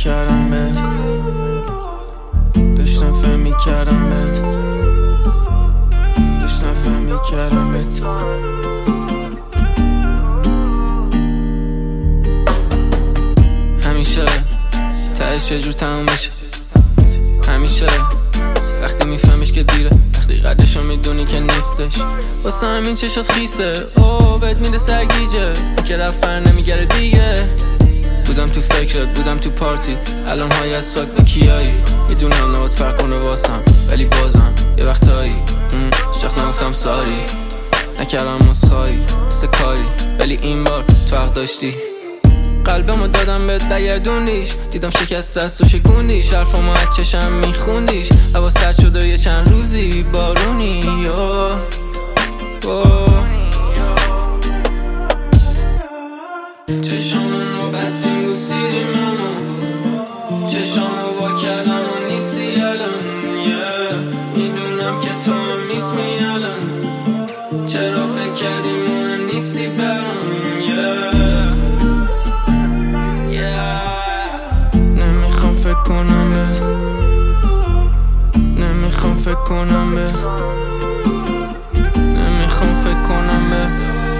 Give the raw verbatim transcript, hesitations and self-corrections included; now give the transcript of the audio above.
میکردم بهت، داشتم فهم میکردم بهت، داشتم فهم میکردم بهت. همیشه تهش یه جور تموم میشه، همیشه وقتی میفهمیش که دیره، وقتی قدرشو میدونی که نیستش. واسه همین چشات خیسه، اوه بهت میده سرگیجه که رفتن نمیگره دیگه. بودم تو فکرت، بودم تو پارتی، الان های از ساک به کیایی. میدونم نباید فرق کنه واسم، ولی بازم یه وقتایی شخص نگفتم ساری، نکردم مسخایی سه کاری، ولی این بار فرق داشتی. قلبمو دادم بهت بگردونیش، دیدم شکست است و شکونیش، حرفمو از چشم میخوندیش. هوا سرد شده یه چند روزی بارونی یا چشامو بستیم رو سیریم اما چشامو وا کردم و نیستی الان. میدونم که تو هم نیستی الان، چرا فکر کردی مهم نیستی برام. نمیخوام فکر کنم بهت، نمیخوام فکر کنم بهت، نمیخوام فکر کنم بهت.